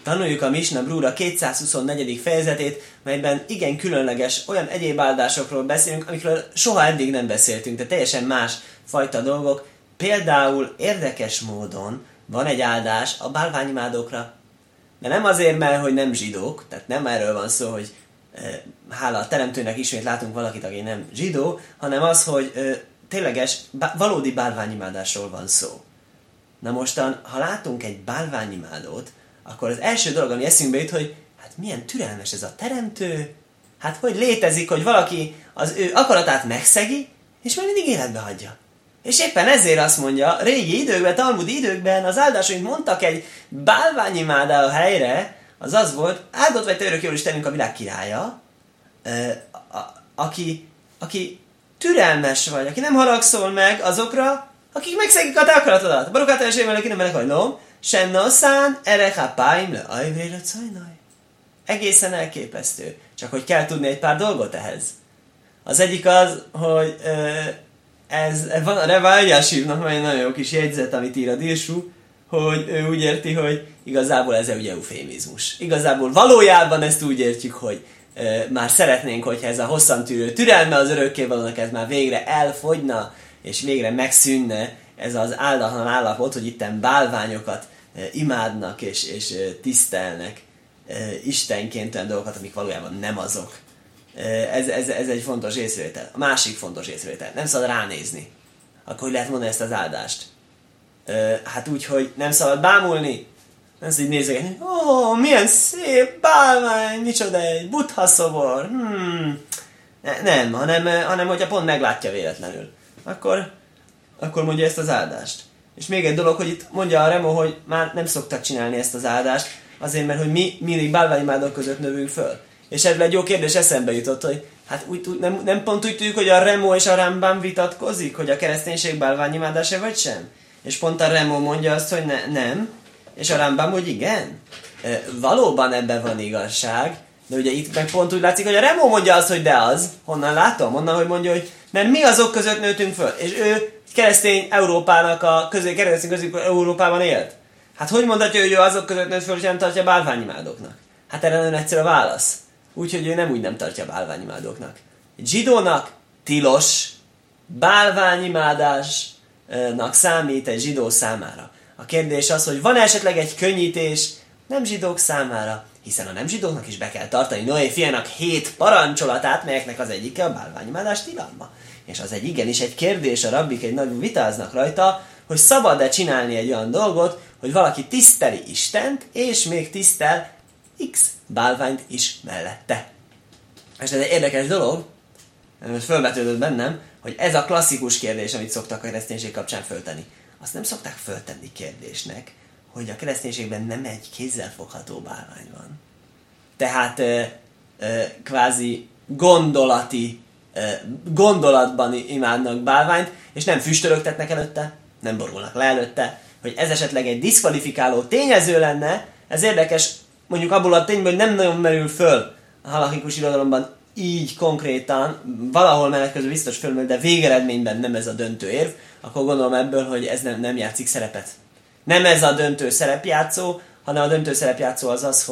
Tanuljuk a Misna Brura 224. fejezetét, melyben igen különleges olyan egyéb áldásokról beszélünk, amikről soha eddig nem beszéltünk, de teljesen más fajta dolgok. Például érdekes módon van egy áldás a bálványimádókra. De nem azért, mert hogy nem zsidók, tehát nem erről van szó, hogy hála a teremtőnek ismét látunk valakit, aki nem zsidó, hanem az, hogy tényleges, valódi bálványimádásról van szó. Na mostan, ha látunk egy bálványimádót, akkor az első dolog, ami eszünkbe jut, hogy hát milyen türelmes ez a teremtő, hát hogy létezik, hogy valaki az ő akaratát megszegi, és majd mindig életbe hagyja. És éppen ezért azt mondja, régi időkben, talmudi időkben az áldásaink mondtak egy bálványimádó helyre, az az volt, áldott vagy te örök jól Istenünk a világ királya, aki türelmes vagy, aki nem haragszol meg azokra, akik megszegik a te akaratodat. Barukát elsőjében, aki nem menekhajlom, sennoszán erechapáim le ajvrére cajnaj. Egészen elképesztő. Csak hogy kell tudni egy pár dolgot ehhez. Az egyik az, hogy van a Reva Eljásívnak egy nagyon jó kis jegyzet, amit ír a Dirsú, hogy ő úgy érti, hogy igazából ez ugye eufémizmus. Igazából valójában ezt úgy értjük, hogy már szeretnénk, hogyha ez a hosszantűrő türelme az örökkévalónak ez már végre elfogyna, és végre megszűnne ez az áldatlan állapot, hogy itten bálványokat imádnak és tisztelnek istenként olyan dolgokat, amik valójában nem azok. Ez egy fontos észrevétel. A másik fontos észrevétel. Nem szabad ránézni. Akkor hogy lehet mondani ezt az áldást? Hát úgy, hogy nem szabad bámulni. Nem szabad így nézegetni. Milyen szép bálvány, micsoda egy buddha szobor. Nem, hanem hogyha pont meglátja véletlenül. Akkor mondja ezt az áldást. És még egy dolog, hogy itt mondja a Remo, hogy már nem szoktak csinálni ezt az áldást, azért, mert hogy mi mindig bálványimádók között növünk föl. És ebből egy jó kérdés eszembe jutott, hogy hát nem pont úgy tudjuk, hogy a Remo és a Rambam vitatkozik, hogy a kereszténység bálványimádása vagy sem? És pont a Remo mondja azt, hogy nem, és a Rambam, hogy igen. Valóban ebben van igazság, de ugye itt meg pont úgy látszik, hogy a Remo mondja azt, hogy de az. Honnan látom? Honnan, hogy mondja, hogy mert mi azok között nőttünk föl. És ő keresztény Európának keresztény közül Európában élt. Hát hogy mondhatja, hogy ő azok között nőtt föl, hogy nem tartja bálványimádóknak? Hát erre nagyon egyszerű a válasz. Úgyhogy ő nem tartja bálványimádóknak. Egy zsidónak tilos bálványimádásnak számít egy zsidó számára. A kérdés az, hogy van esetleg egy könnyítés nem zsidók számára, hiszen a nem zsidóknak is be kell tartani Noé fiának 7 parancsolatát, melyeknek az egyike a bálványimádás tilalma. És az igenis egy kérdés, a rabbik egy nagy vitáznak rajta, hogy szabad-e csinálni egy olyan dolgot, hogy valaki tiszteli Istent, és még tisztel X bálványt is mellette. És ez egy érdekes dolog, mert fölvetődött bennem, hogy ez a klasszikus kérdés, amit szoktak a kereszténység kapcsán föltenni. Azt nem szokták föltenni kérdésnek, hogy a kereszténységben nem egy kézzelfogható bálvány van. Tehát kvázi gondolatban imádnak bálványt, és nem füstölögtetnek előtte, nem borulnak le előtte, hogy ez esetleg egy diszkvalifikáló tényező lenne, ez érdekes, mondjuk abból a tényből nem nagyon merül föl a halachikus irodalomban így konkrétan, valahol menet közül biztos fölmerül, de végeredményben nem ez a döntő érv, akkor gondolom ebből, hogy ez nem játszik szerepet. Nem ez a döntő szerepjátszó, hanem a döntő szerepjátszó az az,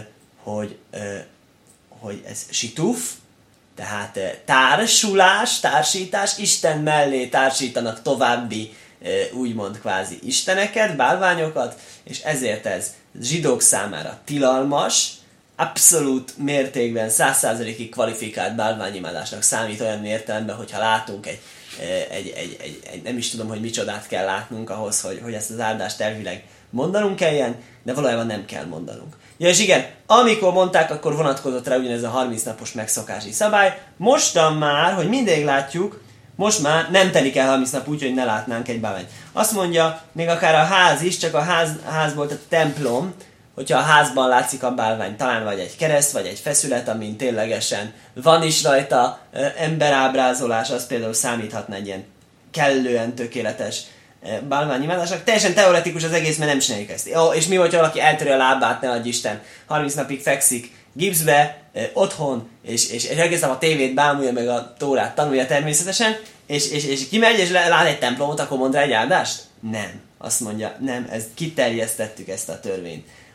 hogy ez situf, tehát társulás, társítás, Isten mellé társítanak további úgymond kvázi isteneket, bálványokat, és ezért ez zsidók számára tilalmas, abszolút mértékben 100%-ig kvalifikált bálványimádásnak számít olyan értelemben, hogyha látunk egy nem is tudom, hogy micsodát kell látnunk ahhoz, hogy ezt az áldást elvileg mondanunk kelljen, de valójában nem kell mondanunk. Ja, és igen, amikor mondták, akkor vonatkozott rá ugyanez a 30 napos megszokási szabály. Mostan már, hogy mindig látjuk, most már nem telik el 30 nap úgy, hogy ne látnánk egy bálványt. Azt mondja, még akár a ház is, csak a házból, a templom, hogyha a házban látszik a bálvány, talán vagy egy kereszt, vagy egy feszület, amin ténylegesen van is rajta emberábrázolás, az például számíthatna egy ilyen kellően tökéletes bálványimádásnak. Teljesen teoretikus az egész, mert nem csináljuk ezt. Jó, és mi, hogyha valaki eltöri a lábát, ne adj Isten, 30 napig fekszik gipszbe, otthon, és egész nap a tévét bámulja, meg a tórát tanulja természetesen, és kimegy, és lát egy templomot, akkor mond rá egy áldást? Nem. Azt mondja, nem, kiterjesztettük ezt a törvényt.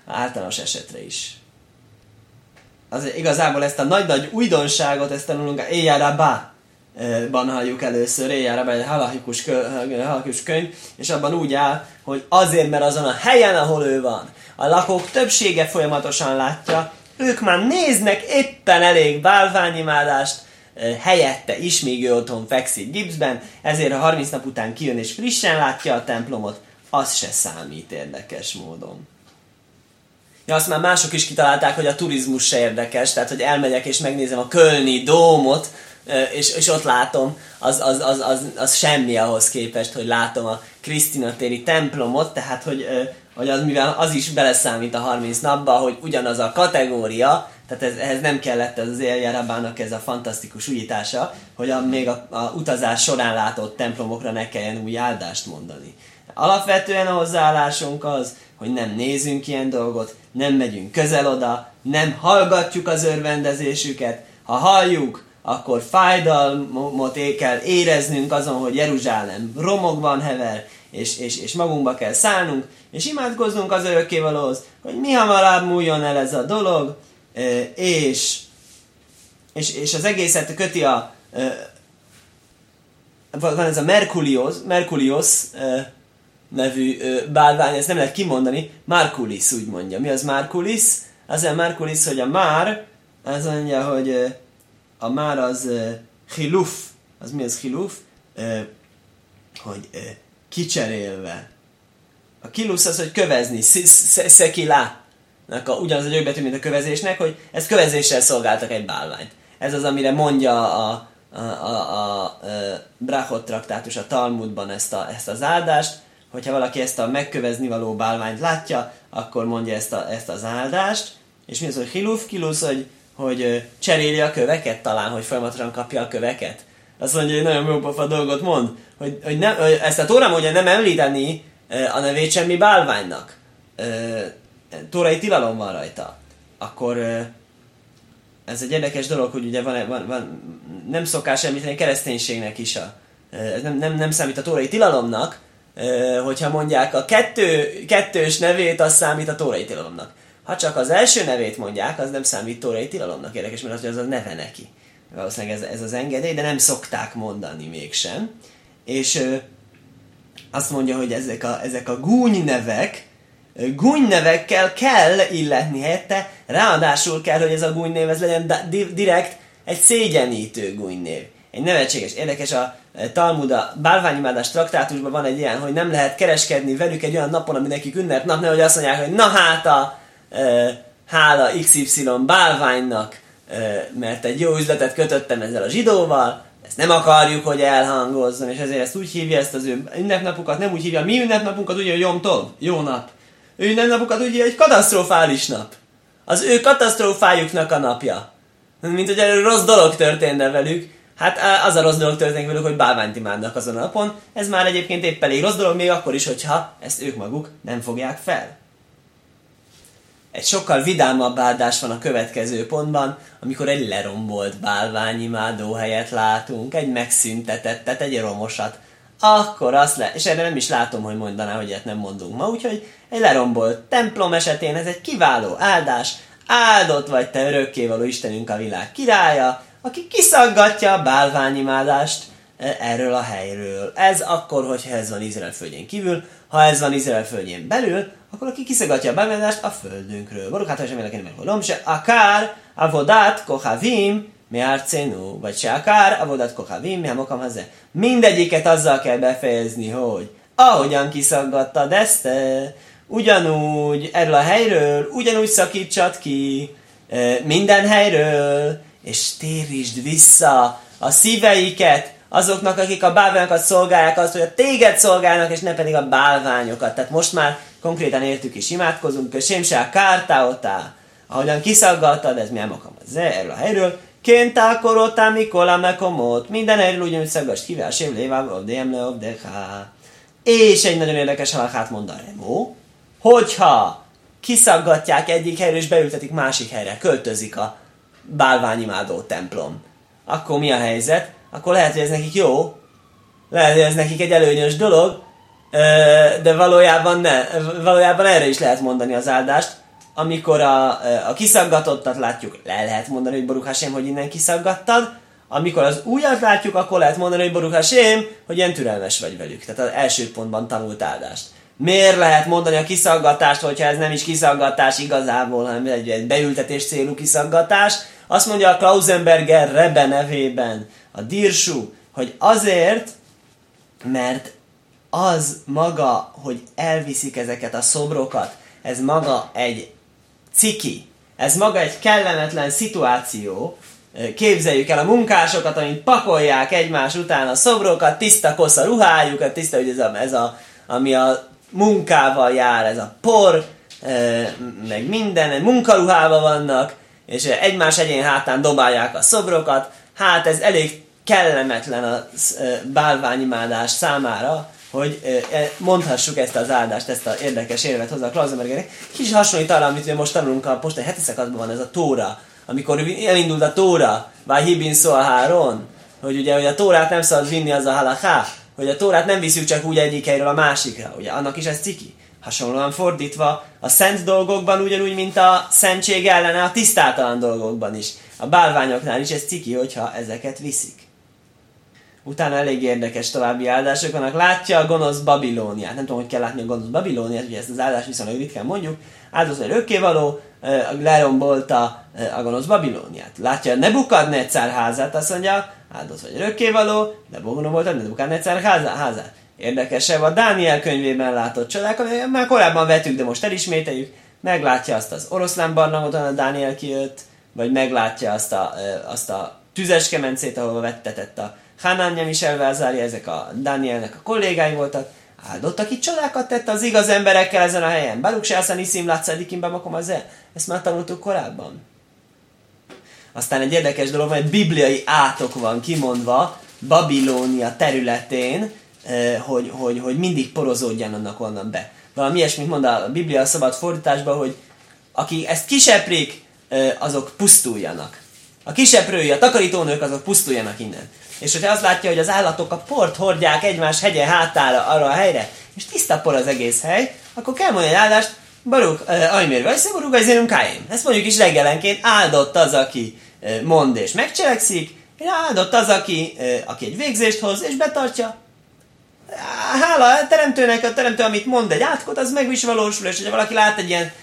általános esetre is. Azért igazából ezt a nagy-nagy újdonságot, ezt tanulunk a Éjjárábá-ban halljuk először, Éjjárábá egy halachikus könyv, és abban úgy áll, hogy azért, mert azon a helyen, ahol ő van, a lakók többsége folyamatosan látja, ők már néznek éppen elég bálványimádást helyette is, míg ő otthon fekszik gipszben, ezért ha 30 nap után kijön és frissen látja a templomot, az se számít érdekes módon. Ja, azt már mások is kitalálták, hogy a turizmus se érdekes, tehát hogy elmegyek és megnézem a kölni dómot, és ott látom, az semmi ahhoz képest, hogy látom a Krisztina téri templomot, tehát hogy az, mivel az is beleszámít a 30 napba, hogy ugyanaz a kategória, tehát ehhez nem kellett ez az Éjjárábának ez a fantasztikus újítása, hogy még a utazás során látott templomokra ne kelljen új áldást mondani. Alapvetően a hozzáállásunk az, hogy nem nézünk ilyen dolgot, nem megyünk közel oda, nem hallgatjuk az örvendezésüket. Ha halljuk, akkor fájdalmat kell éreznünk azon, hogy Jeruzsálem romokban hever, és magunkba kell szállnunk, és imádkoznunk az örökkévalóhoz, hogy mi hamarabb múljon el ez a dolog, és az egészet köti van ez a Merkulios nevű bálvány, ezt nem lehet kimondani, Markulis úgy mondja. Mi az Markulis? Azért Markulis, hogy a már, az mondja, hogy a már az chiluf. Az mi az chiluf? Hogy kicserélve. A kilusz az, hogy kövezni, szekilá. Ugyanaz a gyökbetű, mint a kövezésnek, hogy ezt kövezéssel szolgáltak egy bálványt. Ez az, amire mondja a Brachot traktátus a Talmudban ezt az áldást, hogyha valaki ezt a megkövezni való bálványt látja, akkor mondja ezt az áldást, és mi az, hogy hiluf, kilusz, hogy cseréli a köveket talán, hogy folyamatosan kapja a köveket. Azt mondja, hogy nagyon jó pofa dolgot mond, hogy ezt a Tóra mondja nem említeni a nevét semmi bálványnak. Tórai tilalom van rajta. Akkor ez egy érdekes dolog, hogy ugye van nem szokás említeni kereszténységnek is nem számít a tórai tilalomnak, hogyha mondják a kettős nevét, az számít a tórai tilalomnak. Ha csak az első nevét mondják, az nem számít tórai tilalomnak. Érdekes, mert az a neve neki. Valószínűleg ez az engedély, de nem szokták mondani mégsem. És azt mondja, hogy ezek a gúnynevekkel kell illetni helyette, ráadásul kell, hogy ez a gúnynév ez legyen direkt egy szégyenítő gúnynév. Egy nevetséges, érdekes a Talmud, a bálványimádás traktátusban van egy ilyen, hogy nem lehet kereskedni velük egy olyan napon, ami nekik ünnepnap, nehogy azt mondják, hogy na hát hála XY bálványnak, mert egy jó üzletet kötöttem ezzel a zsidóval, ezt nem akarjuk, hogy elhangozzon, és ezért ezt úgy hívja, ezt az ő ünnepnapukat, nem úgy hívja, mi ünnepnapunkat úgy, hogy Jom Tov, jó nap. Ő ünnepnapukat úgy hívja, hogy katasztrofális nap. Az ő katasztrófájuknak a napja. Mint hogy rossz dolog történne velük, hát az a rossz dolog történik velük, hogy bálványt imádnak azon a napon. Ez már egyébként épp elég rossz dolog, még akkor is, hogyha ezt ők maguk nem fogják fel. Egy sokkal vidámabb áldás van a következő pontban, amikor egy lerombolt bálványimádó helyet látunk, egy megszüntetettet, egy romosat. Akkor és erre nem is látom, hogy mondaná, hogy ilyet nem mondunk ma, úgyhogy egy lerombolt templom esetén ez egy kiváló áldás, áldott vagy te örökkévaló Istenünk a világ királya, aki kiszaggatja a bálványimádást erről a helyről. Ez akkor, hogyha ez van Izrael földjén kívül, ha ez van Izrael földjén belül, akkor aki kiszaggatja a bálványimádást a földünkről. Baruch hát, hogy meleken nem se akár avodat kohavim me'arcenu, vagy se akár avodat kohavim me'hamokam haze. Mindegyiket azzal kell befejezni, hogy ahogyan kiszaggattad ezt, ugyanúgy erről a helyről, ugyanúgy szakítsad ki minden helyről, és térítsd vissza a szíveiket azoknak, akik a bálványokat szolgálják, azt, hogy a téged szolgálnak, és ne pedig a bálványokat. Tehát most már konkrétan értük is imádkozunk, sem se a kártáotá, ahogyan kiszaggattad, ez mi elmokam erről a helyről, kéntál korotá mikor a mekomot, minden helyről ugyanúgy szaggass kivel, sév lévám, obdém le obdechá. És egy nagyon érdekes halakát mond a Remó, hogyha kiszaggatják egyik helyről, és beültetik másik helyre, költözik a bálványimádó templom, akkor mi a helyzet? Akkor lehet, hogy ez nekik jó, lehet, hogy ez nekik egy előnyös dolog, de valójában erre is lehet mondani az áldást, amikor a kiszaggatottat látjuk, le lehet mondani, hogy Baruch Hashem, hogy innen kiszaggattad. Amikor az újat látjuk, akkor lehet mondani, hogy Baruch Hashem, hogy ilyen türelmes vagy velük. Tehát az első pontban tanult áldást. Miért lehet mondani a kiszaggatást, hogyha ez nem is kiszaggatás igazából, hanem egy beültetés célú kiszaggatás? Azt mondja a Klausenberger Rebbe nevében, a Dirsú, hogy azért, mert az maga, hogy elviszik ezeket a szobrokat, ez maga egy ciki, ez maga egy kellemetlen szituáció. Képzeljük el a munkásokat, amint pakolják egymás után a szobrokat, tiszta kosz a ruhájukat, tiszta, hogy ami a munkával jár, ez a por, meg minden, munkaruhában vannak, és egymás egyén hátán dobálják a szobrokat. Hát ez elég kellemetlen a bálványimádás számára, hogy mondhassuk ezt az áldást, ezt az érdekes érvet hozzá a Klausenbergernek. Kicsit hasonlít arra, amit most tanulunk a postai heti szakaszban, van ez a Tóra. Amikor elindult a Tóra, Váhibin Szóháron, hogy ugye hogy a Tórát nem szabad vinni, az a halaká, hogy a Tórát nem viszük csak úgy egyik helyről a másikra, ugye annak is ez ciki. Hasonlóan fordítva, a szent dolgokban ugyanúgy, mint a szentség ellene a tisztátalan dolgokban is. A bálványoknál is ez ciki, hogyha ezeket viszik. Utána elég érdekes további áldások vannak. Látja a gonosz Babilóniát. Nem tudom, hogy kell látni a gonosz Babilóniát, ugye ezt az áldást viszonylag ritkán mondjuk. Áldott vagy örökkévaló, lerombolta a gonosz Babilóniát. Látja a Nebukadnecár házát, azt mondja, áldott vagy örökkévaló, lerombolta Nebukadnecár házát. Érdekesebb a Dániel könyvében látott csodák, amelyek már korábban vettük, de most elismételjük. Meglátja azt az oroszlán barlangot, ahol a Dániel kijött, vagy meglátja azt a tüzes kemencét, ahol vettetett a Hanánja is elvázárja, ezek a Dánielnek a kollégái voltak. Áldott, aki csodákat tett az igaz emberekkel ezen a helyen. Baruch Sászan Iszim Látszadikim Bamakom az el. Ezt már tanultuk korábban. Aztán egy érdekes dolog, mert bibliai átok van kimondva Babilónia területén, hogy mindig porozódjan annak onnan be. Valami ilyesmit mond a Biblia a szabad fordításban, hogy akik ezt kiseprik, azok pusztuljanak. A kiseprői, a takarítónők, azok pusztuljanak innen. És hogyha azt látja, hogy az állatok a port hordják egymás hegye hátára arra a helyre, és tiszta por az egész hely, akkor kell mondani egy áldást, Baruch, ajmér vagy, Baruch, ajzénum káim. Ezt mondjuk is reggelenként, áldott az, aki mond és megcselekszik, és áldott az, aki egy végzést hoz és betartja. Hála a teremtőnek, a teremtő, amit mond egy átkot, az meg is valósul, és hogyha valaki lát egy ilyen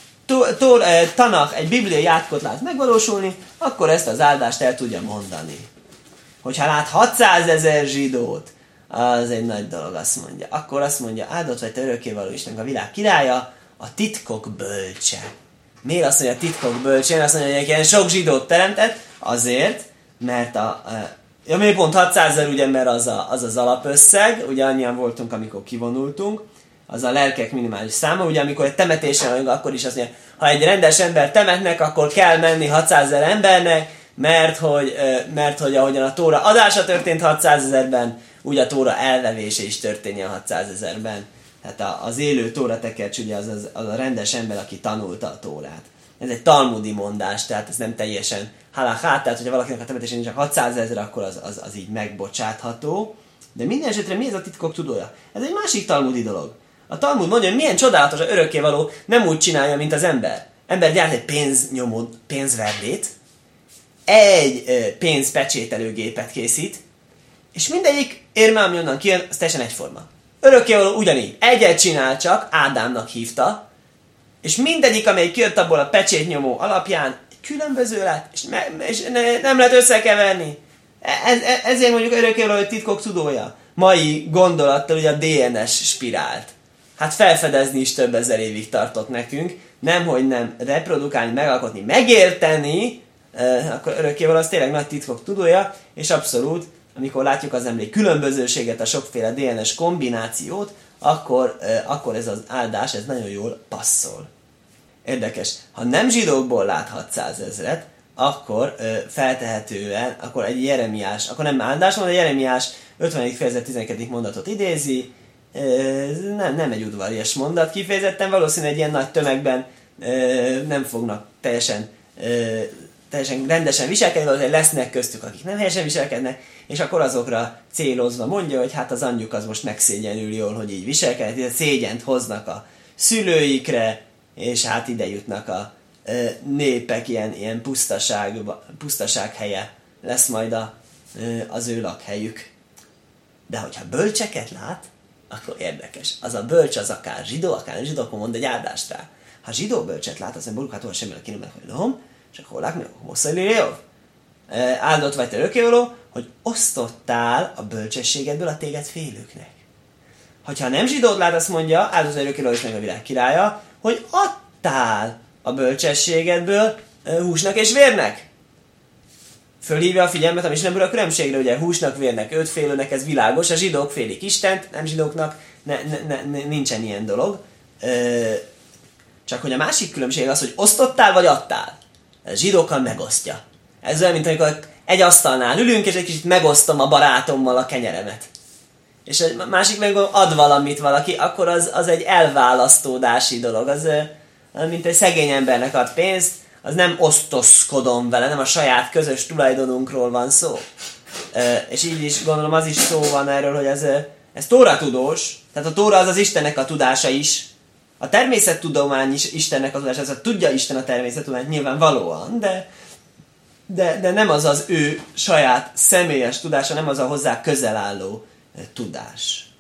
Tanach, egy bibliai átkot lát megvalósulni, akkor ezt az áldást el tudja mondani. Hogyha lát 600 000 zsidót, az egy nagy dolog, azt mondja. Akkor azt mondja, áldott vagy te örökkévaló Istennek a világ királya, a titkok bölcse. Miért azt mondja, a titkok bölcse? Azt mondja, hogy ilyen sok zsidót teremtett, azért, mert miért pont 600 000, ugye, mert az alapösszeg, ugye annyian voltunk, amikor kivonultunk, az a lelkek minimális száma, ugye amikor egy temetésen vagyunk, akkor is azt mondja, ha egy rendes ember temetnek, akkor kell menni 600 000 embernek, mert hogy ahogyan a Tóra adása történt 600 000-ben, úgy a Tóra elvevése is történjen 600 000-ben. Tehát az élő Tóra tekercs, ugye az a rendes ember, aki tanulta a Tórát. Ez egy talmudi mondás, tehát ez nem teljesen halachá, tehát hogyha valakinek a temetésén csak 600 000, akkor az így megbocsátható. De minden esetre mi ez a titkok tudója? Ez egy másik talmudi dolog. A Talmud mondja, hogy milyen csodálatos a örökkévaló, nem úgy csinálja, mint az ember. Ember gyárt egy pénznyomó, pénzverdét, egy pénzpecsételőgépet készít, és mindegyik érme, ami onnan kijön, az teljesen egyforma. Örökkévaló ugyanígy. Egyet csinál csak, Ádámnak hívta, és mindegyik, amely kijött abból a pecsétnyomó alapján, különböző lett, és nem lehet összekeverni. Ezért mondjuk örökkévaló, hogy titkok tudója. Mai gondolattal ugye a DNS spirált. Hát felfedezni is több ezer évig tartott nekünk, nemhogy nem reprodukálni, megalkotni, megérteni, akkor örökkévaló az tényleg nagy titkok tudója, és abszolút, amikor látjuk az emlék különbözőséget, a sokféle DNS kombinációt, akkor ez az áldás, ez nagyon jól passzol. Érdekes, ha nem zsidókból lát 600 000-et, akkor feltehetően, akkor egy Jeremiás, akkor nem áldás van, de Jeremiás 50. fejezet 12. mondatot idézi, nem egy udvarias mondat kifejezetten, valószínűleg egy ilyen nagy tömegben nem fognak teljesen rendesen viselkedni, vagy lesznek köztük, akik nem helyesen viselkednek, és akkor azokra célozva mondja, hogy hát az anyjuk az most megszégyenül jól, hogy így viselkedik, szégyent hoznak a szülőikre, és hát ide jutnak a népek, ilyen pusztaság helye lesz majd az ő lakhelyük. De hogyha bölcseket lát, akkor érdekes. Az a bölcs, az akár zsidó, akár nem zsidó, akkor mond egy áldást rá. Ha zsidó bölcset lát, az nem borukától semmilyen kinumek, hogy lom, és akkor látni, hogy áldott vagy te örökkévaló, hogy osztottál a bölcsességedből a téged félőknek. Ha nem zsidót lát, azt mondja, áldott vagy örökkévaló is meg a világ királya, hogy adtál a bölcsességedből húsnak és vérnek. Fölhívja a figyelmet a Mishnah Bura különbségre, ugye húsnak, vérnek, ötfélőnek, ez világos, a zsidók félik Istent, nem zsidóknak nincsen ilyen dolog. Csak hogy a másik különbség az, hogy osztottál vagy adtál. Ez zsidókkal megosztja. Ez olyan, mint amikor egy asztalnál ülünk, és egy kicsit megosztom a barátommal a kenyeremet. És a másik meg ad valamit valaki, akkor az egy elválasztódási dolog. Az mint egy szegény embernek ad pénzt, az nem osztozkodom vele, nem a saját közös tulajdonunkról van szó. És így is gondolom az is szó van erről, hogy ez Tóra tudós, tehát a Tóra az Istennek a tudása is, a természettudomány is Istennek a tudása, ez tudja Isten a természettudományt nyilvánvalóan, de nem az az ő saját személyes tudása, nem az a hozzá közel álló tudás.